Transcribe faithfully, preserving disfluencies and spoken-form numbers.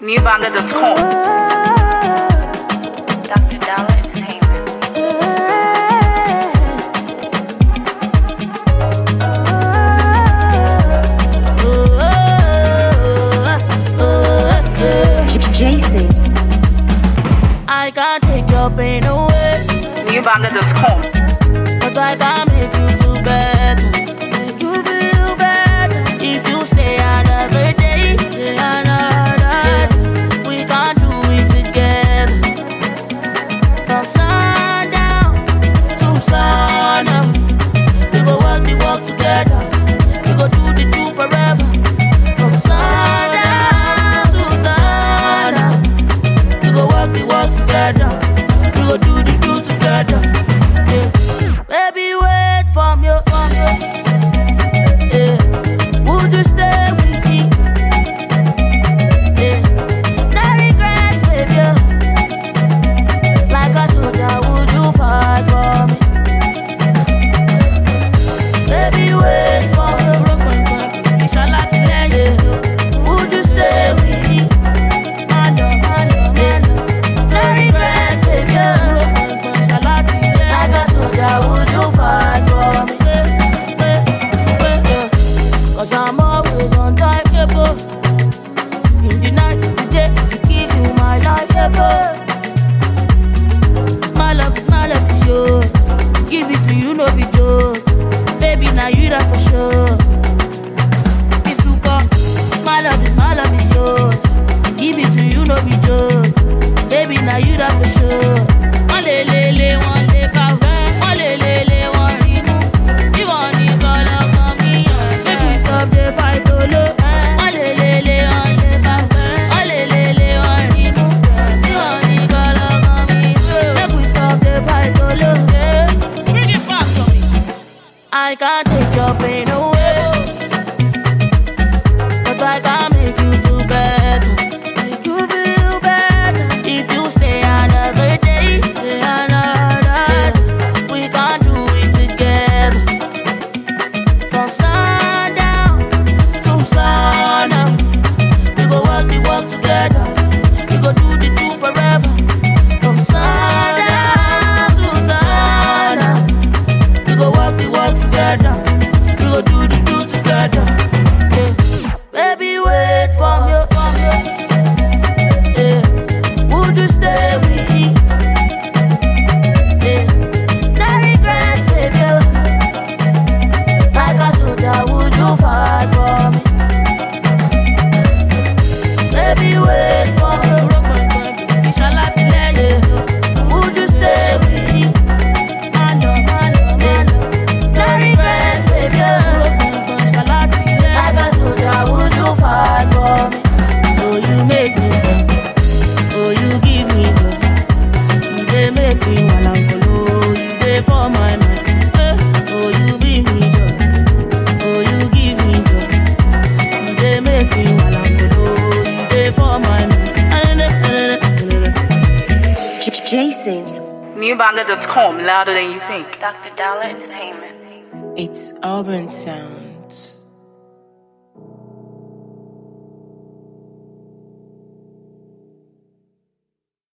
new banger dot com. Doctor Dollar Entertainment. Jason, I can't take your pain away. new banger dot com. But I can make you feel better. Make you feel better. If you stay another day, stay another day. We can do it together. From sundown to sunup. We go walk the walk together. We go do the do forever. From sundown to sunup. We go walk the walk together. We go do the do together. Yeah. Baby, wait for me, for me. Yeah. Would you stay with me? Yeah. No regrets, baby. Like a soldier, would you fight for me? Baby, wait for me. Would you stay with me? Mando, mando, mando. No regrets, baby. Like a soldier, would you fight for me? Cause I'm always on time, yeah, boy. In the night, in the day, I give you my life, yeah, boy. My love is, my love is yours. Give it to you, no be joke. Baby, now you that for sure. It took up. My love is, my love is yours. Give it to you, no be joke. Baby, now you that for sure. One le le le, one le power. One le le le, one remove. You want it, call up on me. Make we stop the fight, oh look. One le le le, one le power. One le le le, one remove. You want it, call up on me. Make we stop the fight, oh look. Bring it back to me. I can't take your pain away, but I can make you feel better. Make you feel better. If you stay another day, stay another day. We can do it together. From sundown to sunup. We go walk the walk together. We go do the do forever. From sundown to sunup. We go walk the walk together. We go do the do together. Yeah. Baby, wait for me, for me. Yeah. Would you stay with me? Yeah. No regrets, baby. Like a soldier, would you fight for me? Baby, wait for me. Yeah. Would you stay with me? Mando, mando, mando. No regrets, baby. Like a soldier, would you fight for me? Oh, you make me smile. Oh, you give me joy. You dey make me walangolo. You dey for my mind. Eh, oh, you bring me joy. Oh, you give me joy. You dey make me walangolo. You dey for my mind. Jason. new banger dot com, louder than you think. Doctor Dollar Entertainment. It's urban sound.